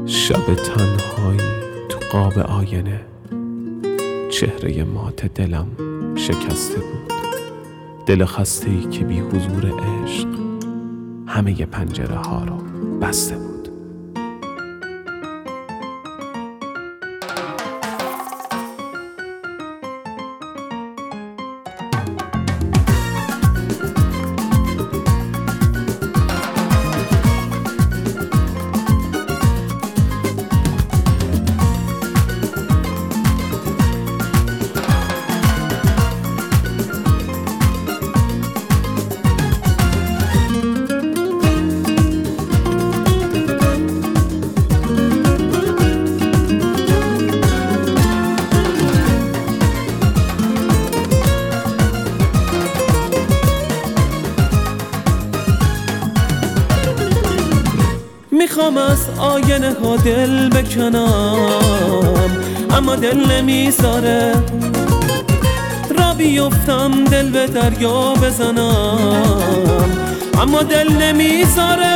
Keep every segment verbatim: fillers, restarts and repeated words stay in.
شب تنهایی تو قاب آینه، چهره مات دلم شکسته بود. دل خسته‌ای که بی حضور عشق همه ی پنجره ها رو بسته بود. میخوام از آینه ها دل بکنم، اما دل نمیذاره. را بیفتم دل به دریا بزنم، اما دل نمیذاره.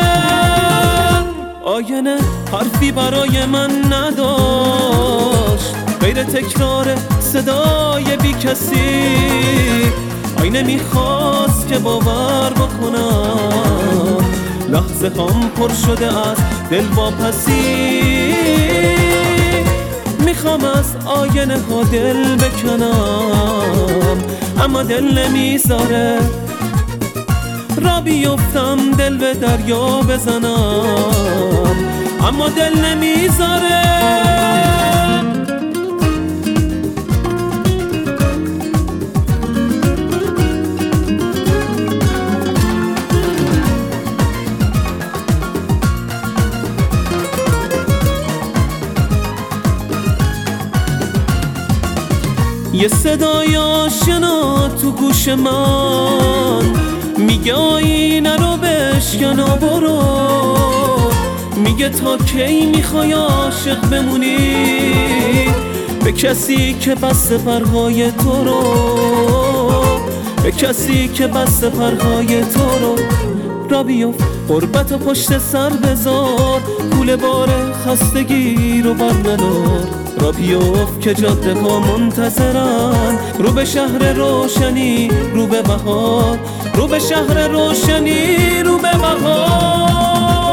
آینه حرفی برای من نداشت غیر تکرار صدای بی کسی. آینه میخواست که باور بکنم، لحظه هم پر شده از دل واپسی. میخوام از آینه ها دل بکنم، اما دل نمیذاره. را بیفتم دل به دریا بزنم، اما دل نمیذاره. یه صدای آشنا تو گوش من میگه آینه رو بشکن و برو. میگه تا کی میخوای عاشق بمونی به کسی که بسته پرهای تو رو، به کسی که بسته پرهای تو رو. را بیفت غربت و پشت سر بذار، کوله بار خستگی رو بر ندار. را بیفت که جاده ها منتظرن، رو به شهر روشنی رو به بهار، رو به شهر روشنی رو به بهار.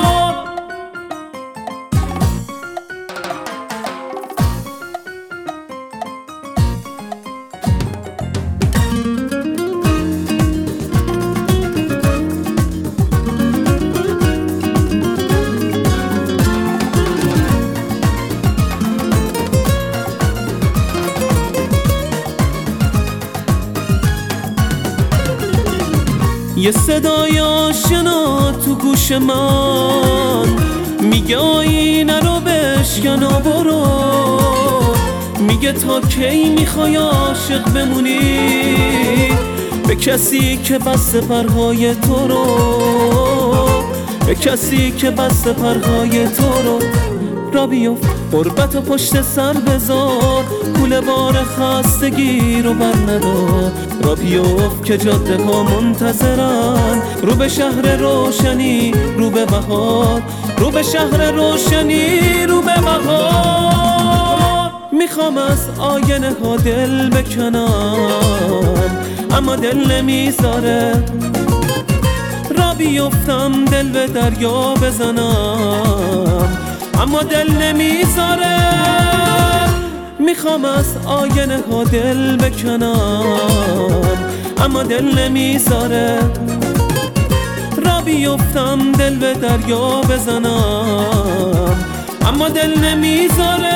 یه صدای آشنا تو گوش من میگه آینه رو بشکن و برو. میگه تا کی میخوای عاشق بمونی به کسی که بسته پرهای تو رو، به کسی که بسته پرهای تو رو. را بیفت غربت و پشت سر بذار، کوله بار خستگی رو بر ندار. را بیفت که جاده ها منتظرن، رو به شهر روشنی رو به بهار، رو به شهر روشنی رو به بهار. میخوام از آینه ها دل بکنم، اما دل نمیذاره. را بیفتم دل به دریا بزنم، اما دل نمیذاره. میخوام از آینه ها دل بکنم، اما دل نمیذاره. را بیفتم دل به دریا بزنم، اما دل نمیذاره.